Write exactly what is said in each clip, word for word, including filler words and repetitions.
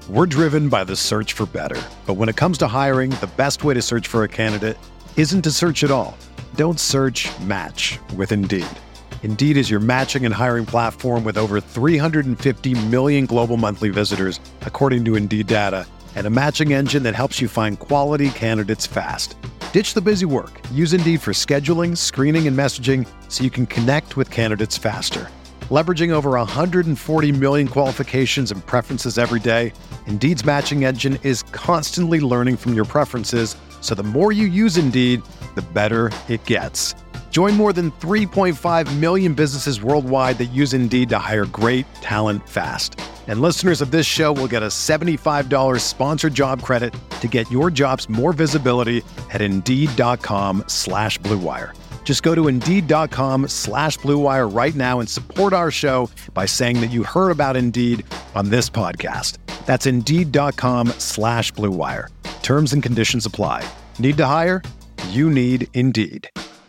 We're driven by the search for better. But when it comes to hiring, the best way to search for a candidate isn't to search at all. Don't search, match with Indeed. Indeed is your matching and hiring platform with over three hundred fifty million global monthly visitors, according to Indeed data, and a matching engine that helps you find quality candidates fast. Ditch the busy work. Use Indeed for scheduling, screening, and messaging so you can connect with candidates faster. Leveraging over one hundred forty million qualifications and preferences every day, Indeed's matching engine is constantly learning from your preferences, so the more you use Indeed, the better it gets. Join more than three point five million businesses worldwide that use Indeed to hire great talent fast. And listeners of this show will get a seventy-five dollars sponsored job credit to get your jobs more visibility at Indeed.com slash Blue Wire. Just go to Indeed.com slash Blue Wire right now and support our show by saying that you heard about Indeed on this podcast. That's Indeed.com slash Blue Wire. Terms and conditions apply. Need to hire? You need Indeed.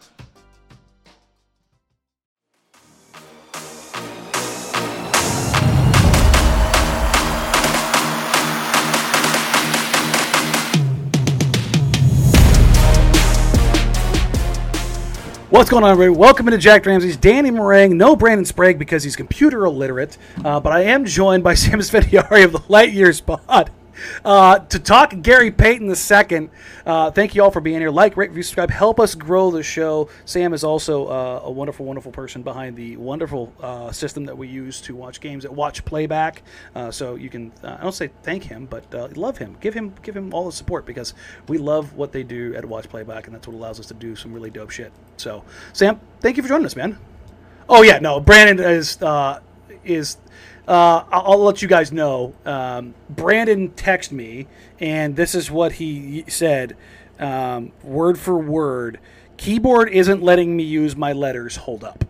What's going on, everybody? Welcome into Jack Ramsey's Danny Meringue. No Brandon Sprague because he's computer illiterate, uh, but I am joined by Sam Svendiari of the Light Years Pod uh, to talk Gary Payton the second. Uh, thank you all for being here. Like, rate, review, subscribe. Help us grow the show. Sam is also uh, a wonderful, wonderful person behind the wonderful uh, system that we use to watch games at Watch Playback. Uh, so you can, uh, I don't say thank him, but uh, love him. Give him, give him all the support because we love what they do at Watch Playback, and that's what allows us to do some really dope shit. So, Sam, thank you for joining us, man. Oh yeah, no, Brandon is uh, is. Uh, I'll, I'll let you guys know. Um, Brandon texted me, and this is what he said, um, word for word. Keyboard isn't letting me use my letters. Hold up.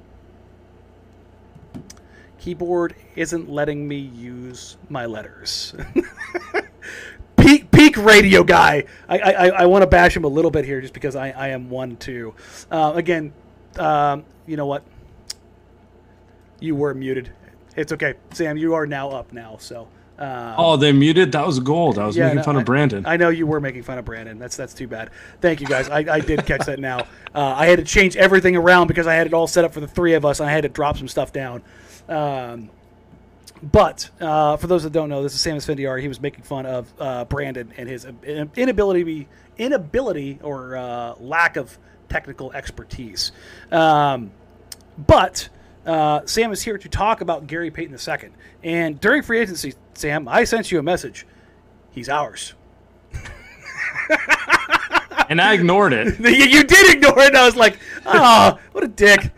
Keyboard isn't letting me use my letters. peak peak radio guy. I I, I want to bash him a little bit here, just because I, I am one too. Uh, again, um, you know what? You were muted. It's okay, Sam. You are now up now. So. Um, oh, they muted. That was gold. I was yeah, making no, fun I, of Brandon. I know you were making fun of Brandon. That's that's too bad. Thank you guys. I, I did catch that now. Uh, I had to change everything around because I had it all set up for the three of us, and I had to drop some stuff down. Um, but uh, for those that don't know, this is Sam Svendiari. He was making fun of uh, Brandon and his inability, inability or uh, lack of technical expertise. Um, but. Uh, Sam is here to talk about Gary Payton the second. And during free agency, Sam, I sent you a message. He's ours. And I ignored it. you, you did ignore it. And I was like, oh, what a dick.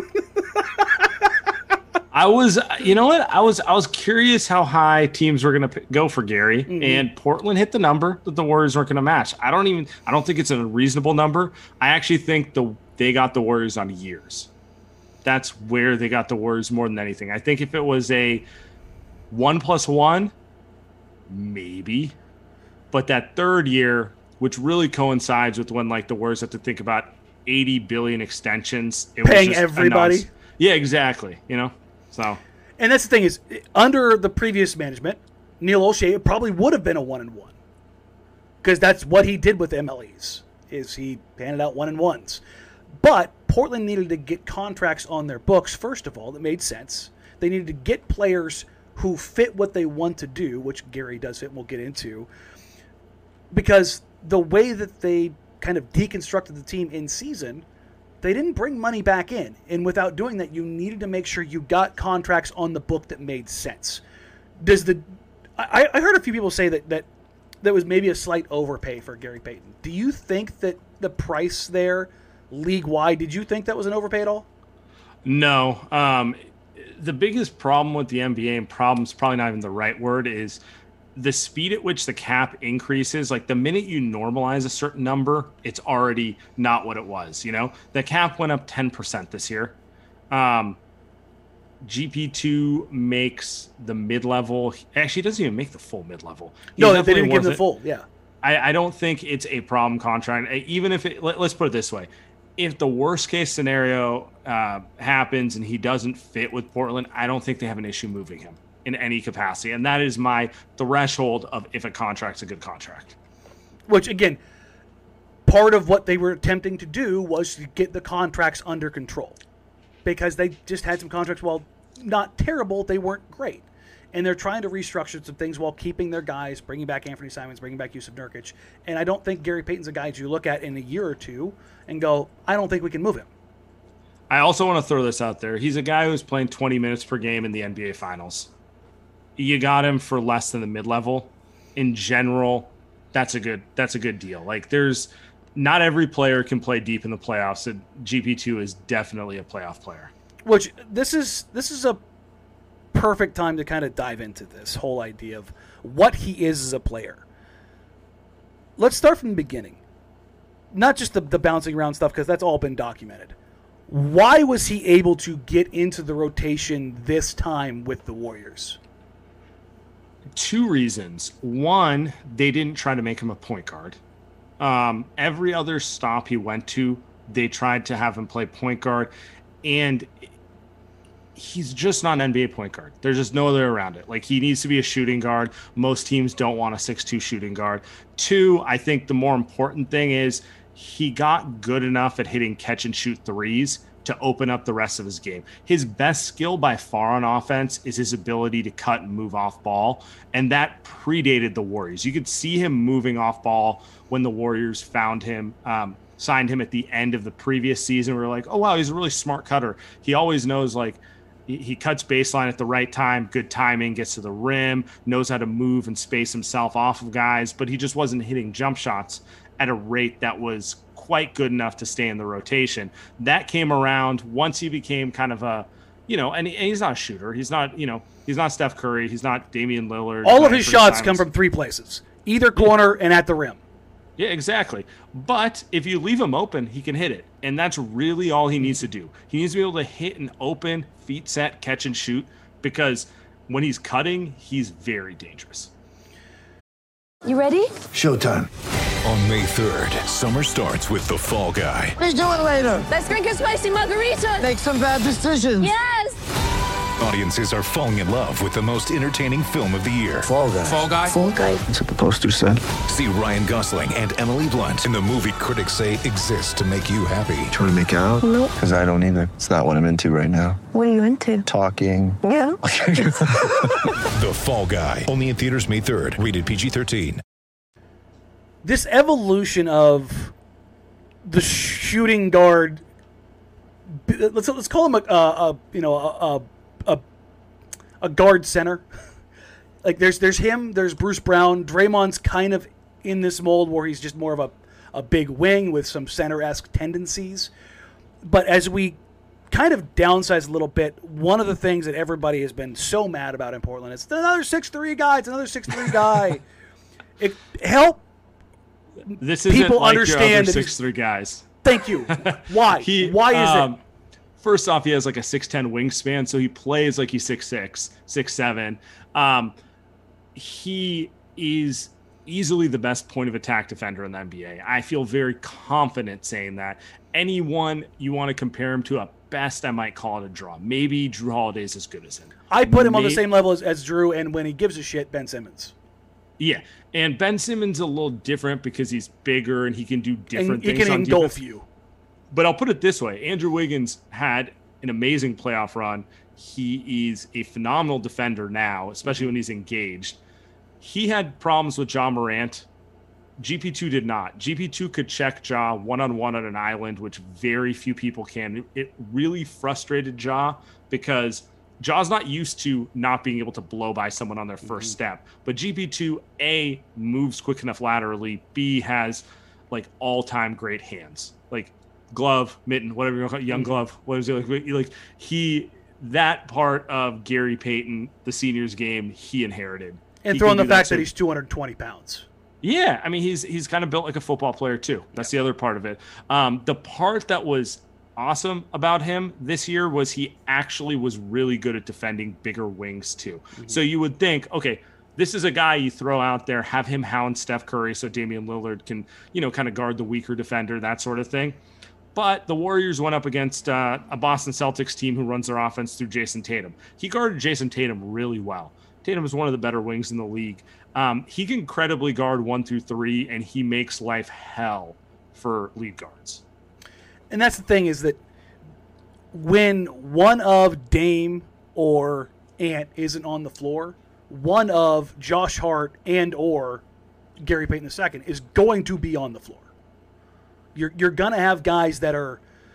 I was, you know what? I was I was curious how high teams were going to go for Gary. Mm-hmm. And Portland hit the number that the Warriors weren't going to match. I don't even, I don't think it's a reasonable number. I actually think the they got the Warriors on years. That's where they got the Warriors more than anything. I think if it was a one plus one, maybe. But that third year, which really coincides with when like the Warriors have to think about eighty billion extensions. It Paying was just everybody. Announced. Yeah, exactly. You know, so. And that's the thing is, under the previous management, Neil Olshey, it probably would have been a one and one. Because that's what he did with M L Es, is he handed out one and ones. But Portland needed to get contracts on their books, first of all, that made sense. They needed to get players who fit what they want to do, which Gary does fit, and we'll get into. Because the way that they kind of deconstructed the team in season, they didn't bring money back in. And without doing that, you needed to make sure you got contracts on the book that made sense. Does the I, I heard a few people say that, that that was maybe a slight overpay for Gary Payton. Do you think that the price there league-wide, did you think that was an overpay at all? No. Um, the biggest problem with the N B A, and problem's probably not even the right word, is the speed at which the cap increases. Like the minute you normalize a certain number, it's already not what it was. You know, the cap went up ten percent this year. Um, G P two makes the mid-level. Actually, it doesn't even make the full mid-level. He no, they didn't give him the full, yeah. I, I don't think it's a problem contract. Even if it, let, let's put it this way. If the worst case scenario uh, happens and he doesn't fit with Portland, I don't think they have an issue moving him. in any capacity. And that is my threshold of if a contract's a good contract. Which, again, part of what they were attempting to do was to get the contracts under control. Because they just had some contracts, well, not terrible, they weren't great. And they're trying to restructure some things while keeping their guys, bringing back Anthony Simons, bringing back Yusuf Nurkic. And I don't think Gary Payton's a guy you look at in a year or two and go, I don't think we can move him. I also want to throw this out there. He's a guy who's playing twenty minutes per game in the N B A Finals. You got him for less than the mid-level. In general, that's a good that's a good deal. Like, there's not every player can play deep in the playoffs, and G P two is definitely a playoff player. Which this is this is a perfect time to kind of dive into this whole idea of what he is as a player. Let's start from the beginning. Not just the, the bouncing around stuff, because that's all been documented. Why was he able to get into the rotation this time with the Warriors? Two reasons. One, they didn't try to make him a point guard. Um, every other stop he went to, they tried to have him play point guard, and he's just not an N B A point guard. There's just no other around it. Like, he needs to be a shooting guard. Most teams don't want a six two shooting guard. Two, I think the more important thing is he got good enough at hitting catch and shoot threes to open up the rest of his game. His best skill by far on offense is his ability to cut and move off ball, and that predated the Warriors. You could see him moving off ball when the Warriors found him, um, signed him at the end of the previous season. We were like, oh, wow, he's a really smart cutter. He always knows, like, he, he cuts baseline at the right time, good timing, gets to the rim, knows how to move and space himself off of guys, but he just wasn't hitting jump shots at a rate that was quite good enough to stay in the rotation. That came around once he became kind of a, you know, and, he, and he's not a shooter. He's not, you know, he's not Steph Curry. He's not Damian Lillard. All of his shots come from three places, either corner and at the rim. Yeah, exactly. But if you leave him open, he can hit it. And that's really all he needs to do. He needs to be able to hit an open, feet set, catch and shoot, because when he's cutting, he's very dangerous. You ready? Showtime. On May third, summer starts with The Fall Guy. Let's do it later. Let's drink a spicy margarita. Make some bad decisions. Yes! Audiences are falling in love with the most entertaining film of the year. Fall Guy. Fall Guy? Fall guy. That's what the poster said. See Ryan Gosling and Emily Blunt in the movie critics say exists to make you happy. Trying to make it out? Nope. Because I don't either. It's not what I'm into right now. What are you into? Talking. Yeah. The Fall Guy. Only in theaters May third. Rated P G thirteen. This evolution of the shooting guard, let's let's call him a, a, a you know a, a a guard center. Like there's there's him, there's Bruce Brown. Draymond's kind of in this mold where he's just more of a, a big wing with some center-esque tendencies. But as we kind of downsize a little bit, one of the things that everybody has been so mad about in Portland is another six three guy. It's another six three guy. It help. This isn't people like understand your other six three guys. Thank you. Why? he, Why is um, it? First off, he has like a six ten wingspan, so he plays like he's six six, six seven. Um, he is easily the best point of attack defender in the N B A. I feel very confident saying that. Anyone you want to compare him to, at best, I might call it a draw. Maybe Drew Holiday's as good as him. I put him Maybe, on the same level as, as Drew, and when he gives a shit, Ben Simmons. Yeah, and Ben Simmons a little different because he's bigger and he can do different and he things. can on engulf defense. you. But I'll put it this way. Andrew Wiggins had an amazing playoff run. He is a phenomenal defender now, especially when he's engaged. He had problems with Ja Morant. G P two did not. G P two could check Ja one-on-one on an island, which very few people can. It really frustrated Ja because Ja's not used to not being able to blow by someone on their first mm-hmm. step. But G P two, A, moves quick enough laterally. B, has like all-time great hands. Like glove, mitten, whatever you want to call it, young glove. What is it like? Like he, that part of Gary Payton, the seniors game, he inherited. And he throw in the fact that, that he's two hundred twenty pounds. Yeah, I mean he's he's kind of built like a football player too. That's yeah. the other part of it. Um, the part that was awesome about him this year was he actually was really good at defending bigger wings too. Mm-hmm. So you would think, okay, this is a guy you throw out there, have him hound Steph Curry so Damian Lillard can, you know, kind of guard the weaker defender, that sort of thing. But the Warriors went up against uh, a Boston Celtics team who runs their offense through Jason Tatum. He guarded Jason Tatum really well. Tatum is one of the better wings in the league. Um, he can credibly guard one through three, and he makes life hell for lead guards. And that's the thing is that when one of Dame or Ant isn't on the floor, one of Josh Hart and or Gary Payton the second is going to be on the floor. You're you're going to have guys that are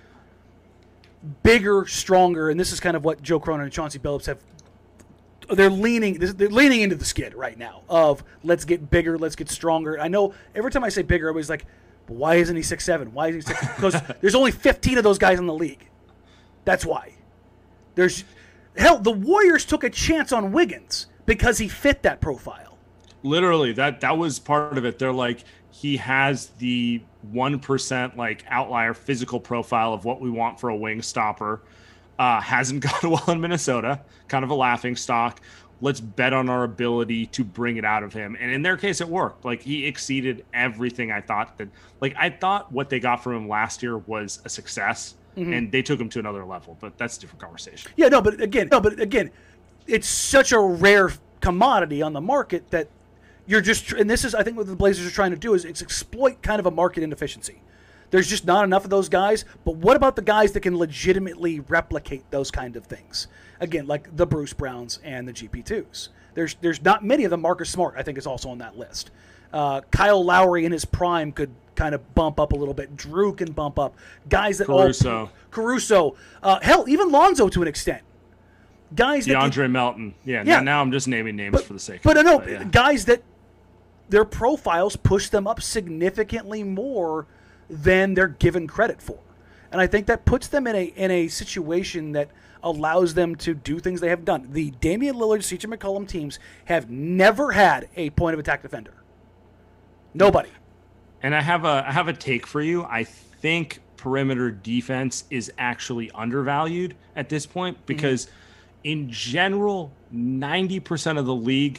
bigger, stronger, and this is kind of what Joe Cronin and Chauncey Billups have. They're leaning they're leaning into the skid right now of let's get bigger, let's get stronger. I know every time I say bigger, everybody's like, but why isn't he six seven? Why isn't he six? Because there's only fifteen of those guys in the league. That's why. There's hell, the Warriors took a chance on Wiggins because he fit that profile. Literally, that that was part of it. They're like, he has the one percent like outlier physical profile of what we want for a wing stopper. Uh, hasn't gone well in Minnesota, kind of a laughing stock. Let's bet on our ability to bring it out of him. And in their case, it worked. Like, he exceeded everything I thought that, like, I thought what they got from him last year was a success, mm-hmm. and they took him to another level, but that's a different conversation. Yeah, no, but again, no, but again, it's such a rare commodity on the market that you're just, and this is, I think what the Blazers are trying to do is it's exploit kind of a market inefficiency. There's just not enough of those guys. But what about the guys that can legitimately replicate those kind of things? Again, like the Bruce Browns and the G P twos. There's there's not many of them. Marcus Smart, I think, is also on that list. Uh, Kyle Lowry in his prime could kind of bump up a little bit. Drew can bump up. Guys that Caruso. all Caruso. Uh, hell, even Lonzo to an extent. Guys that DeAndre can, Melton. Yeah, yeah. Now, now I'm just naming names but, for the sake but, of it. No, But no, yeah. guys that their profiles push them up significantly more than they're given credit for. And I think that puts them in a in a situation that allows them to do things they haven't done. The Damian Lillard, C J McCollum teams have never had a point of attack defender. Nobody. And I have a I have a take for you. I think perimeter defense is actually undervalued at this point because mm-hmm. in general, ninety percent of the league.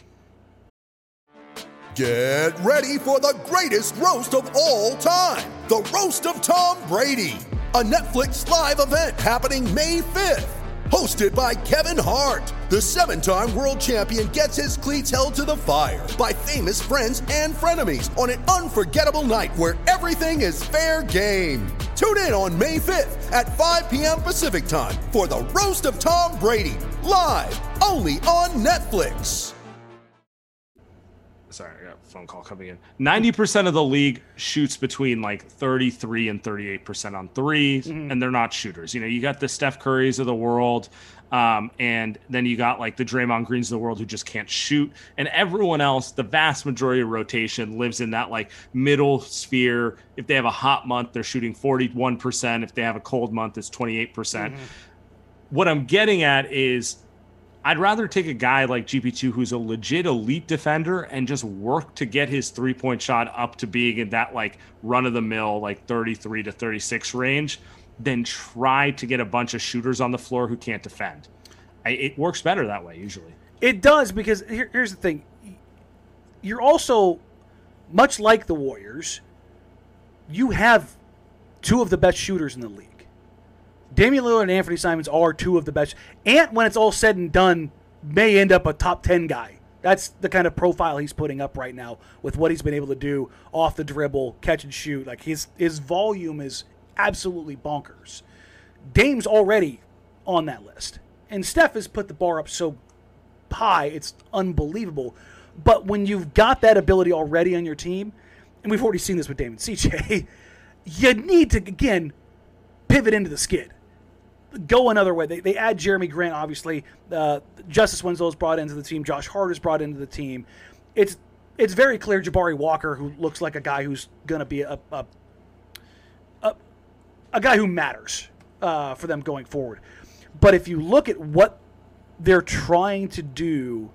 Get ready for the greatest roast of all time, the Roast of Tom Brady, a Netflix live event happening May fifth. Hosted by Kevin Hart, the seven-time world champion gets his cleats held to the fire by famous friends and frenemies on an unforgettable night where everything is fair game. Tune in on May fifth at five p.m. Pacific time for the Roast of Tom Brady, live only on Netflix. Sorry, I got a phone call coming in. ninety percent of the league shoots between like thirty-three and thirty-eight percent on threes, mm-hmm. and they're not shooters. You know, you got the Steph Currys of the world, um, and then you got like the Draymond Greens of the world who just can't shoot. And everyone else, the vast majority of rotation lives in that like middle sphere. If they have a hot month, they're shooting forty-one percent. If they have a cold month, it's twenty-eight percent. Mm-hmm. What I'm getting at is I'd rather take a guy like G P two who's a legit elite defender and just work to get his three-point shot up to being in that like run-of-the-mill like thirty-three to thirty-six range than try to get a bunch of shooters on the floor who can't defend. I, it works better that way usually. It does because here, here's the thing. You're also, much like the Warriors, you have two of the best shooters in the league. Damian Lillard and Anthony Simons are two of the best. Ant, when it's all said and done, may end up a top ten guy. That's the kind of profile he's putting up right now with what he's been able to do off the dribble, catch and shoot. Like his his volume is absolutely bonkers. Dame's already on that list. And Steph has put the bar up so high, it's unbelievable. But when you've got that ability already on your team, and we've already seen this with Dame and C J, you need to, again, pivot into the skid. Go another way. They, they add Jeremy Grant, obviously. Uh, Justice Winslow's brought into the team. Josh Hart is brought into the team. It's it's very clear Jabari Walker, who looks like a guy who's going to be a a, a a guy who matters uh, for them going forward. But if you look at what they're trying to do,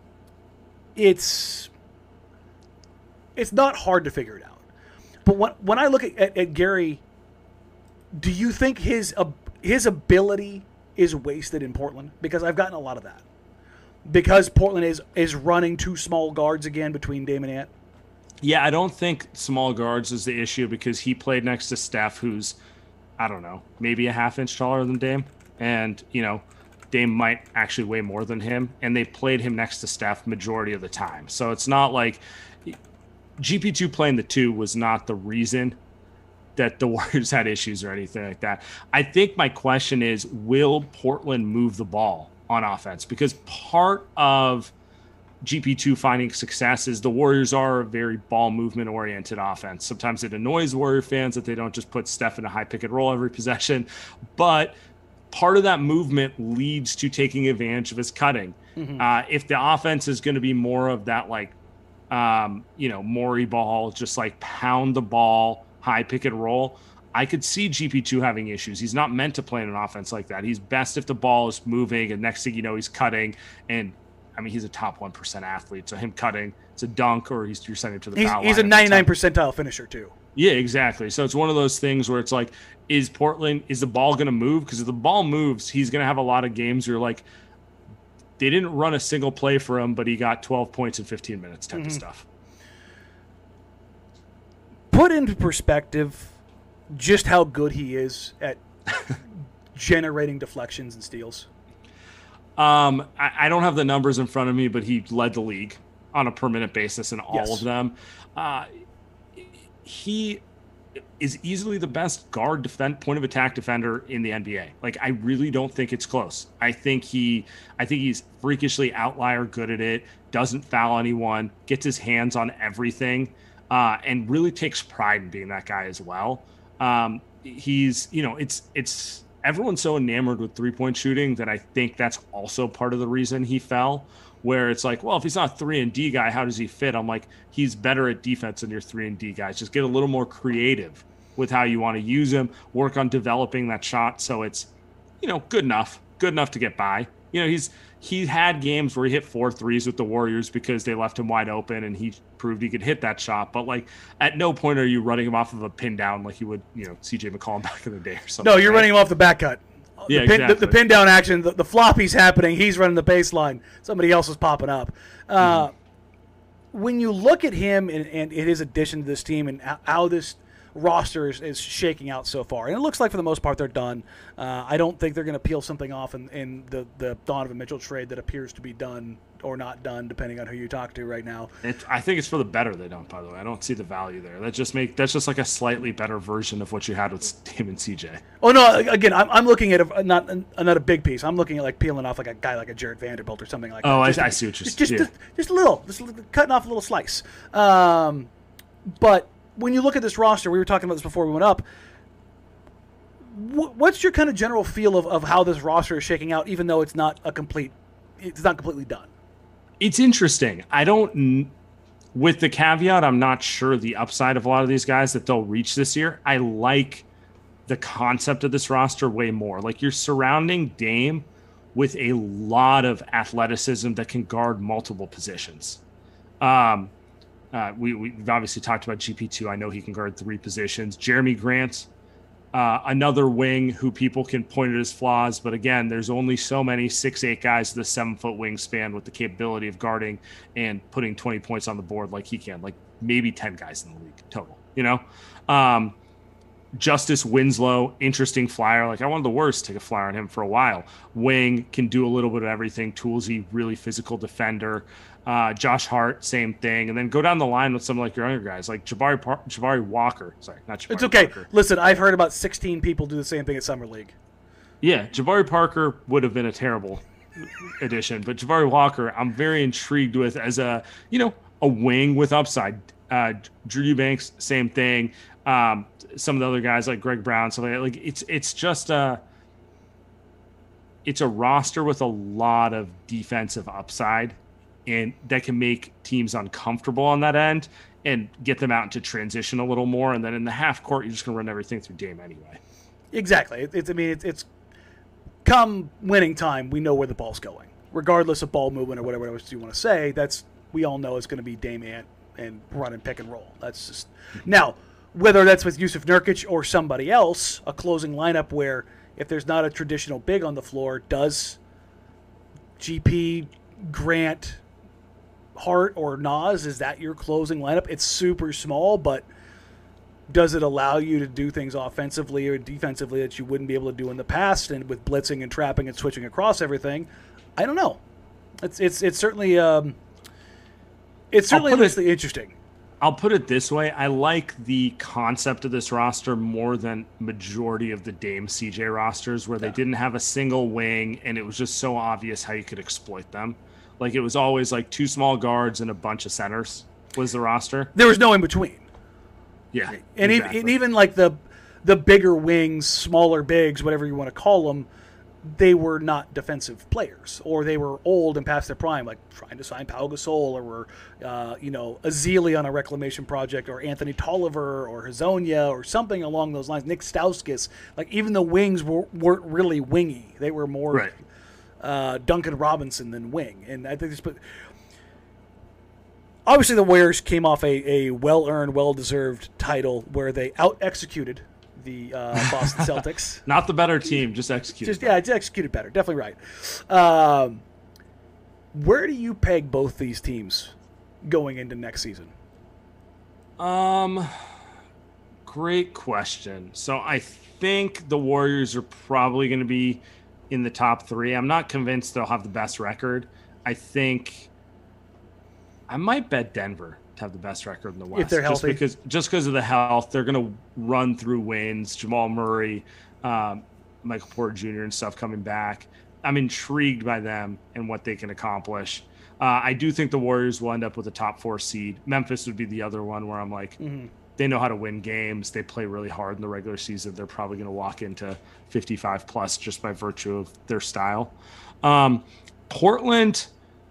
it's it's not hard to figure it out. But when, when I look at, at, at Gary, do you think his uh, his ability is wasted in Portland? Because I've gotten a lot of that. Because Portland is is running two small guards again between Dame and Ant. Yeah, I don't think small guards is the issue because he played next to Steph, who's I don't know, maybe a half inch taller than Dame. And, you know, Dame might actually weigh more than him. And they played him next to Steph majority of the time. So it's not like G P two playing the two was not the reason that the Warriors had issues or anything like that. I think my question is, will Portland move the ball on offense? Because part of G P two finding success is the Warriors are a very ball movement oriented offense. Sometimes it annoys Warrior fans that they don't just put Steph in a high pick and roll every possession, but part of that movement leads to taking advantage of his cutting. Mm-hmm. Uh, if the offense is going to be more of that, like, um, you know, Morey ball, just like pound the ball, high pick and roll, I could see G P two having issues. He's not meant to play in an offense like that. He's best if the ball is moving, and next thing you know, he's cutting. And I mean, he's a top one percent athlete, so him cutting, it's a dunk, or he's you're sending him to the he's, foul line. He's a ninety-nine percentile finisher too. Yeah, exactly. So it's one of those things where it's like, is Portland, is the ball going to move? Because if the ball moves, he's going to have a lot of games where you're like, they didn't run a single play for him, but he got twelve points in fifteen minutes type mm-hmm. of stuff. Put into perspective just how good he is at generating deflections and steals. Um, I, I don't have the numbers in front of me, but he led the league on a per minute basis in all yes. of them. Uh, he is easily the best guard defend point of attack defender in the N B A. Like, I really don't think it's close. I think he, I think he's freakishly outlier good at it, doesn't foul anyone, gets his hands on everything, uh, and really takes pride in being that guy as well. Um, he's, you know, it's, it's, everyone's so enamored with three-point shooting that I think that's also part of the reason he fell, where it's like, well, if he's not a three and D guy, how does he fit? I'm like, he's better at defense than your three and D guys. Just get a little more creative with how you want to use him, work on developing that shot so it's, you know, good enough, good enough to get by. You know, he's he had games where he hit four threes with the Warriors because they left him wide open and he proved he could hit that shot. But, like, at no point are you running him off of a pin down like you would, you know, C J McCollum back in the day or something. No, you're right? running him off the back cut. Yeah, the pin, exactly. the, the pin down action, the, the floppy's happening. He's running the baseline. Somebody else is popping up. Uh, mm-hmm. When you look at him and, and his addition to this team and how this roster is, is shaking out so far, and it looks like for the most part they're done. Uh, I don't think they're going to peel something off in, in the, the Donovan Mitchell trade that appears to be done or not done, depending on who you talk to right now. It, I think it's for the better they don't, by the way. I don't see the value there. That just make that's just like a slightly better version of what you had with him and C J. Oh, no, again, I'm, I'm looking at a, not a, not a big piece. I'm looking at like peeling off like a guy like a Jared Vanderbilt or something like oh, that. Oh, I, just, I see what you're saying. Just, yeah. just, just a little, just cutting off a little slice. Um, but when you look at this roster, we were talking about this before we went up, what's your kind of general feel of, of how this roster is shaking out, even though it's not a complete, it's not completely done? It's interesting. I don't, with the caveat, I'm not sure the upside of a lot of these guys that they'll reach this year. I like the concept of this roster way more. Like, you're surrounding Dame with a lot of athleticism that can guard multiple positions. Um, uh, we, we've obviously talked about G P two. I know he can guard three positions. Jeremy Grant, Uh, another wing who people can point at his flaws, but again, there's only so many six eight guys with a seven-foot wingspan with the capability of guarding and putting twenty points on the board like he can, like maybe ten guys in the league total, you know? Um, Justice Winslow, interesting flyer. Like, I wanted the worst to take a flyer on him for a while. Wing, can do a little bit of everything. Toolsy, really physical defender. Uh, Josh Hart, same thing. And then go down the line with some like your younger guys, like Jabari Par- Jabari Walker. Sorry, not Jabari It's okay. Parker. Listen, I've heard about sixteen people do the same thing at Summer League. Yeah, Jabari Parker would have been a terrible addition, but Jabari Walker, I'm very intrigued with as a, you know, a wing with upside. Uh, Drew Eubanks, same thing. Um, some of the other guys like Greg Brown, something like, like it's it's just a it's a roster with a lot of defensive upside, and that can make teams uncomfortable on that end and get them out into transition a little more. And then in the half court, you're just going to run everything through Dame anyway. Exactly. It, it's I mean, it's, it's come winning time, we know where the ball's going, regardless of ball movement or whatever else you want to say. That's we all know it's going to be Dame and and run and pick and roll. That's just now. Whether that's with Yusuf Nurkic or somebody else, a closing lineup where if there's not a traditional big on the floor, does G P, Grant, Hart, or Nas, is that your closing lineup? It's super small, but Does it allow you to do things offensively or defensively that you wouldn't be able to do in the past, and with blitzing and trapping and switching across everything? I don't know. It's it's it's certainly um, it's certainly it, interesting. I'll put it this way: I like the concept of this roster more than majority of the Dame C J rosters, where they yeah. didn't have a single wing, and it was just so obvious how you could exploit them. Like it was always like two small guards and a bunch of centers was the roster. There was no in between. Yeah, and, exactly. even, and even like the the bigger wings, smaller bigs, whatever you want to call them, they were not defensive players, or they were old and past their prime, like trying to sign Pau Gasol, or were uh, you know Azili on a reclamation project, or Anthony Tolliver, or Hazonia, or something along those lines. Nick Stauskas, like even the wings were, weren't really wingy; they were more right. uh, Duncan Robinson than wing. And I think this, but. Obviously, the Warriors came off a, a well-earned, well-deserved title where they out-executed the uh, Boston Celtics. Not the better team, just executed. Just, yeah, it's executed better. Definitely right. Um, where do you peg both these teams going into next season? Um, great question. So I think the Warriors are probably going to be in the top three. I'm not convinced they'll have the best record. I think... I might bet Denver to have the best record in the West. If they're healthy. Just because, just because of the health, they're going to run through wins. Jamal Murray, um, Michael Porter Junior and stuff coming back. I'm intrigued by them and what they can accomplish. Uh, I do think the Warriors will end up with a top four seed. Memphis would be the other one where I'm like, mm-hmm. they know how to win games. They play really hard in the regular season. They're probably going to walk into fifty-five plus just by virtue of their style. Um, Portland...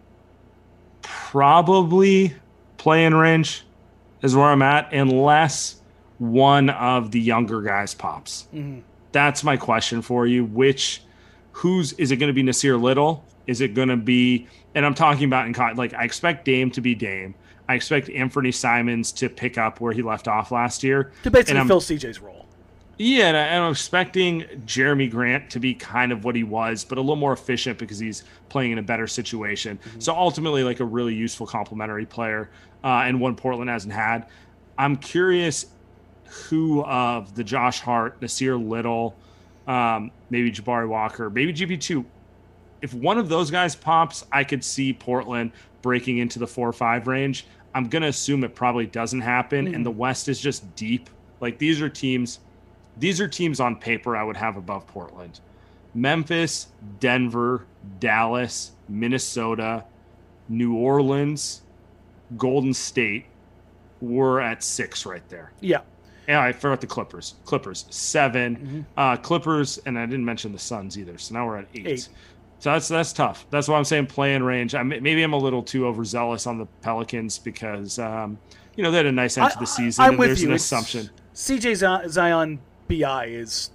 Probably play-in range is where I'm at, unless one of the younger guys pops. Mm-hmm. That's my question for you. Which, who's is it going to be? Nasir Little? Is it going to be? And I'm talking about in like I expect Dame to be Dame. I expect Anthony Simons to pick up where he left off last year to basically fill C J's role. Yeah, and, I, and I'm expecting Jeremy Grant to be kind of what he was, but a little more efficient because he's playing in a better situation. Mm-hmm. So ultimately, like a really useful complementary player, uh, and one Portland hasn't had. I'm curious who of the Josh Hart, Nasir Little, um, maybe Jabari Walker, maybe G P two. If one of those guys pops, I could see Portland breaking into the four or five range. I'm going to assume it probably doesn't happen, mm-hmm. and the West is just deep. Like these are teams... These are teams on paper I would have above Portland. Memphis, Denver, Dallas, Minnesota, New Orleans, Golden State were at six right there. Yeah. Yeah, I forgot the Clippers. Clippers, seven. Mm-hmm. Uh, Clippers, and I didn't mention the Suns either. So now we're at eight. eight. So that's that's tough. That's why I'm saying play-in range. I, maybe I'm a little too overzealous on the Pelicans because, um, you know, they had a nice end I, to the season. I'm and with there's you. an It's, assumption. C J Zion B I is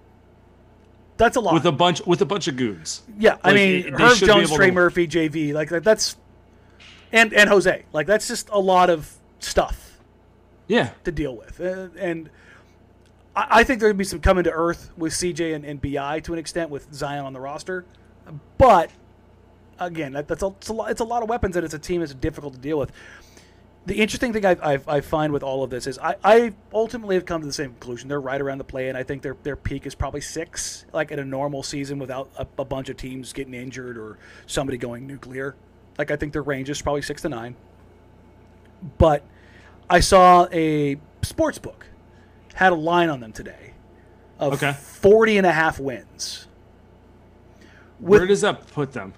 that's a lot with a bunch with a bunch of goons. Yeah, I like, mean it, Herb Jones, Trey to... Murphy, J V, like that's and and Jose, like that's just a lot of stuff. Yeah, to deal with, uh, and I, I think there'd be some coming to earth with C J and, and B I to an extent with Zion on the roster, but again, that, that's a, it's a lot. It's a lot of weapons, and it's a team that's difficult to deal with. The interesting thing I, I, I find with all of this is I, I ultimately have come to the same conclusion. They're right around the play, and I think their their peak is probably six, like in a normal season without a, a bunch of teams getting injured or somebody going nuclear. Like I think their range is probably six to nine. But I saw a sports book had a line on them today of okay. forty and a half wins. With, Where does that put them?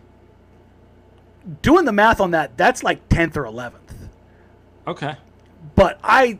Doing the math on that, that's like tenth or eleventh. Okay. But I,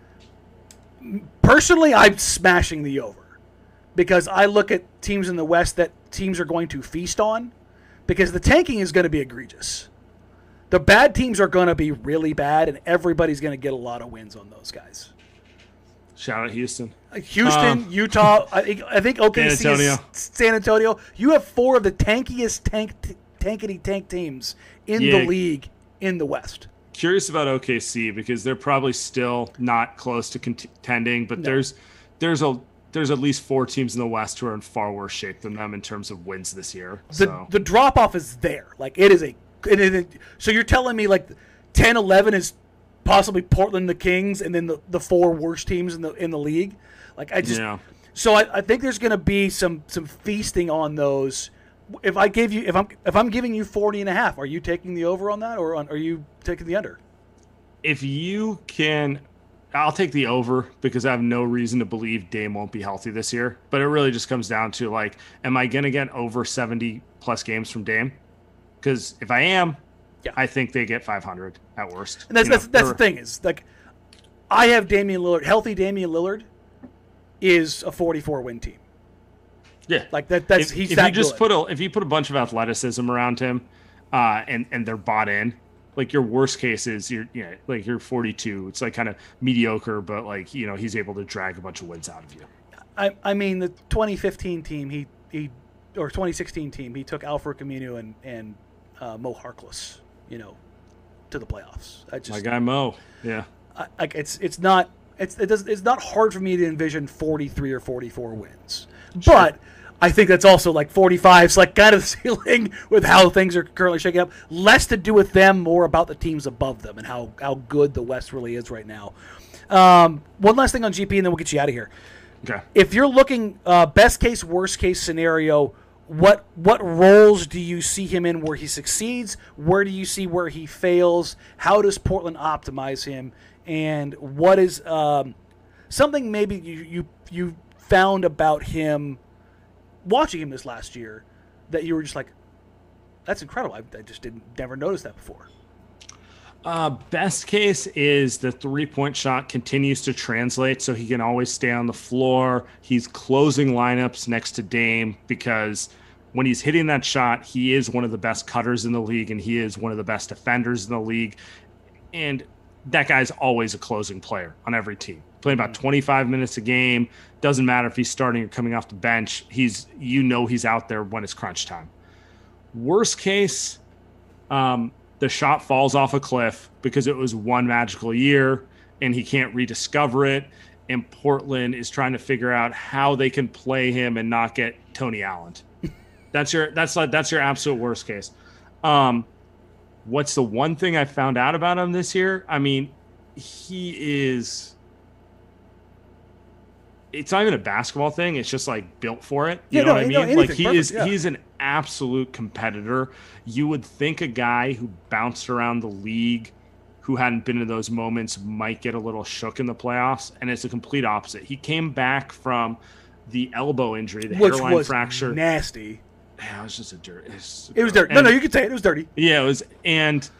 personally, I'm smashing the over because I look at teams in the West that teams are going to feast on because the tanking is going to be egregious. The bad teams are going to be really bad, and everybody's going to get a lot of wins on those guys. Shout out Houston. Houston, um, Utah, I think, I think O K C San Antonio. is San Antonio. You have four of the tankiest tank, t- tankety tank teams in yeah. the league in the West. Curious about O K C because they're probably still not close to contending, but no. there's there's a there's at least four teams in the West who are in far worse shape than them in terms of wins this year. The so. the drop off is there. Like it is a it is a, so you're telling me like ten eleven is possibly Portland, the Kings, and then the, the four worst teams in the in the league. Like I just, Yeah. so I, I think there's going to be some some feasting on those. If I gave you, if I'm if I'm giving you forty and a half, are you taking the over on that, or on, are you taking the under? If you can, I'll take the over because I have no reason to believe Dame won't be healthy this year. But it really just comes down to, like, am I going to get over seventy plus games from Dame? Because if I am, Yeah. I think they get five hundred at worst. And that's You know, that's, that's the or- thing is like, I have Damian Lillard. Healthy Damian Lillard is a forty-four win team. Yeah, Like that. That's if, he's if that you just good. put a if you put a bunch of athleticism around him, uh, and and they're bought in, like your worst case is you're you know, like you're forty-two. It's like kind of mediocre, but like you know he's able to drag a bunch of wins out of you. I I mean the twenty fifteen team he he or twenty sixteen team he took Alfred Camino and and uh, Mo Harkless, you know, to the playoffs. I just My guy Mo, yeah. I, like it's it's not it's it does it's not hard for me to envision forty-three or forty-four wins, but I think that's also like forty-five is like kind of the ceiling with how things are currently shaking up. Less to do with them, more about the teams above them and how how good the West really is right now. Um, one last thing on G P, and then we'll get you out of here. Okay. If you're looking uh, best case, worst case scenario, what what roles do you see him in where he succeeds? Where do you see where he fails? How does Portland optimize him? And what is um, something maybe you, you you found about him watching him this last year that you were just like, that's incredible. I, I just didn't never notice that before. Uh, best case is the three-point shot continues to translate so he can always stay on the floor. He's closing lineups next to Dame because when he's hitting that shot, he is one of the best cutters in the league and he is one of the best defenders in the league. And that guy's always a closing player on every team. Playing about twenty-five minutes a game. Doesn't matter if he's starting or coming off the bench. He's you know he's out there when it's crunch time. Worst case, um, the shot falls off a cliff because it was one magical year and he can't rediscover it. And Portland is trying to figure out how they can play him and not get Tony Allen. That's your that's like that's your absolute worst case. Um, what's the one thing I found out about him this year? I mean, he is. It's not even a basketball thing. It's just like built for it. You Yeah, know no, what I no, mean? Like anything, he perfect, is, yeah. he's an absolute competitor. You would think a guy who bounced around the league, who hadn't been in those moments, might get a little shook in the playoffs, and it's the complete opposite. He came back from the elbow injury, the Which hairline was fracture. nasty. Yeah, it was just a dirt. It was, It was dirty. No, and- no, you can say it. It was dirty. yeah, it was, and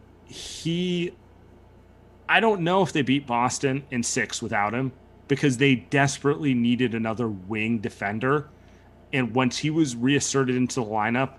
he. I don't know if they beat Boston in six without him because they desperately needed another wing defender, and once he was reasserted into the lineup,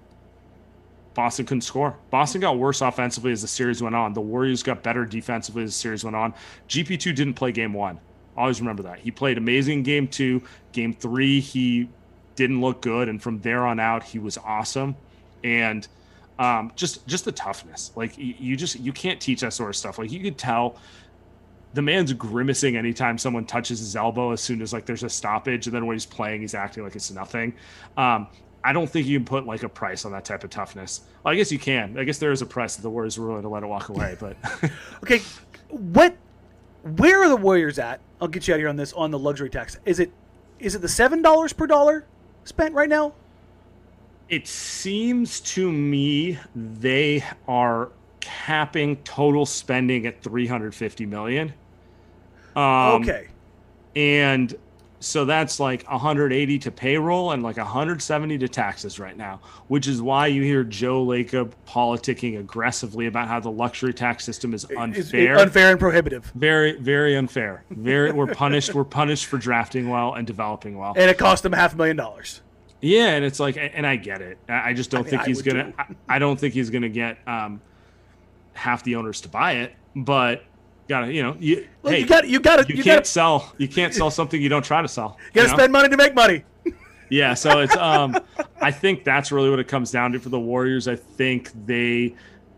Boston couldn't score. Boston got worse offensively as the series went on. The Warriors got better defensively as the series went on. G P two didn't play game one. Always remember that. He played amazing in game two. Game three, he didn't look good, and from there on out, he was awesome. And um, just just the toughness. Like, you, you just you can't teach that sort of stuff. Like, you could tell the man's grimacing anytime someone touches his elbow as soon as, like, there's a stoppage, and then when he's playing, he's acting like it's nothing. Um, I don't think you can put, like, a price on that type of toughness. Well, I guess you can. I guess there is a price that the Warriors were willing to let it walk away, but Okay, what? Where are the Warriors at? I'll get you out of here on this on the luxury tax. Is it is it the seven dollars per dollar spent right now? it seems to me they are capping total spending at three hundred fifty million. Um, Okay. And so that's like one hundred eighty to payroll and like one hundred seventy to taxes right now, which is why you hear Joe Lacob politicking aggressively about how the luxury tax system is It's unfair. unfair and prohibitive. Very, very unfair. Very, we're punished. We're punished for drafting well and developing well. And it cost them half a million dollars. Yeah, and it's like, and I get it. I I just don't I mean, think I he's would gonna. too. I, I don't think he's gonna get um, half the owners to buy it. But gotta, you know, you, Well, hey, you got you got to you, you can't got to sell. You can't sell something you don't try to sell. you got to know? spend money to make money. Yeah, so it's um I think that's really what it comes down to for the Warriors. I think they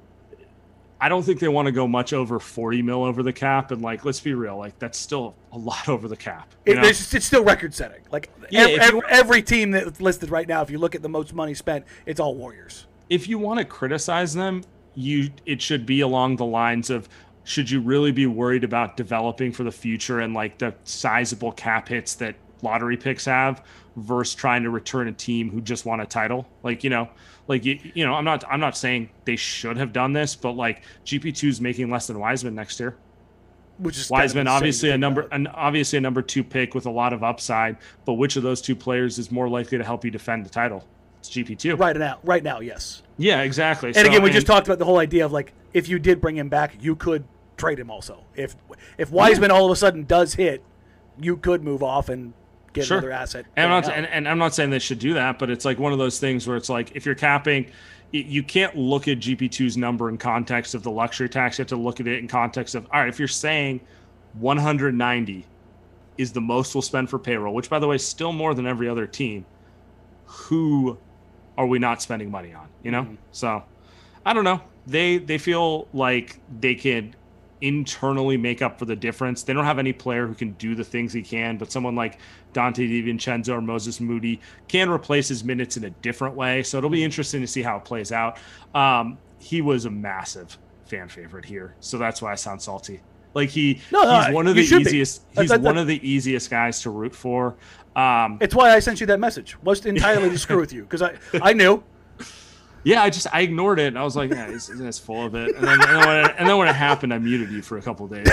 I don't think they want to go much over forty mil over the cap, and like let's be real, like that's still a lot over the cap. You It, know? it's, just- it's still record setting. Like Yeah, ev- if ev- you- every team that's listed right now, if you look at the most money spent, it's all Warriors. If you want to criticize them, you it should be along the lines of should you really be worried about developing for the future and like the sizable cap hits that lottery picks have versus trying to return a team who just won a title? Like, you know, like, you, you know, I'm not, I'm not saying they should have done this, but like G P two is making less than Wiseman next year. Which is Wiseman, kind of obviously a number, about. an, obviously a number two pick with a lot of upside, but which of those two players is more likely to help you defend the title? It's G P two. Right now, right now, yes. Yeah, exactly. And so, again, we and, just talked about the whole idea of like, if you did bring him back, you could trade him also. If if Wiseman all of a sudden does hit, you could move off and get sure. another asset. And I'm, not, and, and I'm not saying they should do that, but it's like one of those things where it's like, if you're capping, you can't look at G P two's number in context of the luxury tax. You have to look at it in context of, all right, if you're saying one hundred ninety is the most we'll spend for payroll, which by the way is still more than every other team, who are we not spending money on? You know? Mm-hmm. So I don't know. They they feel like they can internally make up for the difference. They don't have any player who can do the things he can, but someone like Dante DiVincenzo or Moses Moody can replace his minutes in a different way. So it'll be interesting to see how it plays out. Um, he was a massive fan favorite here, so that's why I sound salty. Like he, no, no, he's one of the easiest. Be. He's that, that, one of the easiest guys to root for. Um, it's why I sent you that message. Was entirely to screw with you because I, I knew. Yeah, I just I ignored it and I was like, yeah, he's, he's full of it. And then, and, then when it, and then when it happened, I muted you for a couple of days.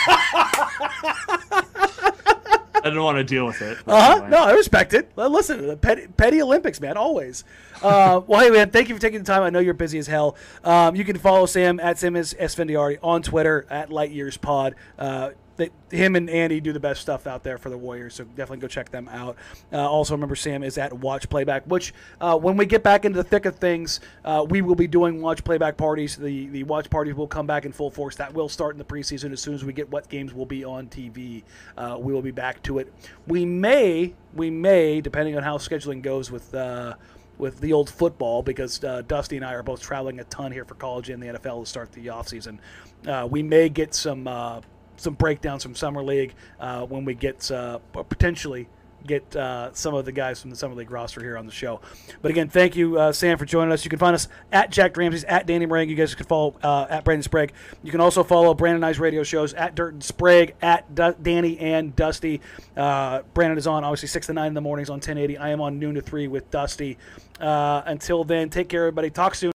I didn't want to deal with it. Uh huh. Anyway. No, I respect it. Listen, the petty, petty Olympics, man, always. Uh, well, hey, man, thank you for taking the time. I know you're busy as hell. Um, you can follow Sam at Sam Esfandiari on Twitter at LightYearsPod. Uh, They, him and Andy do the best stuff out there for the Warriors, so definitely go check them out. Uh, also, remember Sam is at Watch Playback, which uh, when we get back into the thick of things, uh, we will be doing Watch Playback parties. The the Watch parties will come back in full force. That will start in the preseason. As soon as we get what games will be on T V, uh, we will be back to it. We may, we may, depending on how scheduling goes with uh, with the old football, because uh, Dusty and I are both traveling a ton here for college and the N F L to start the offseason. Uh, we may get some uh, some breakdowns from Summer League uh, when we get uh, potentially get uh, some of the guys from the Summer League roster here on the show. But again, thank you, uh, Sam, for joining us. You can find us at Jack Ramsey's, at Danny Meringue. You guys can follow uh, at Brandon Sprague. You can also follow Brandon and I's radio shows at Dirt and Sprague, at D- Danny and Dusty. Uh, Brandon is on, obviously, six to nine in the mornings on ten eighty. I am on noon to three with Dusty. Uh, until then, take care, everybody. Talk soon.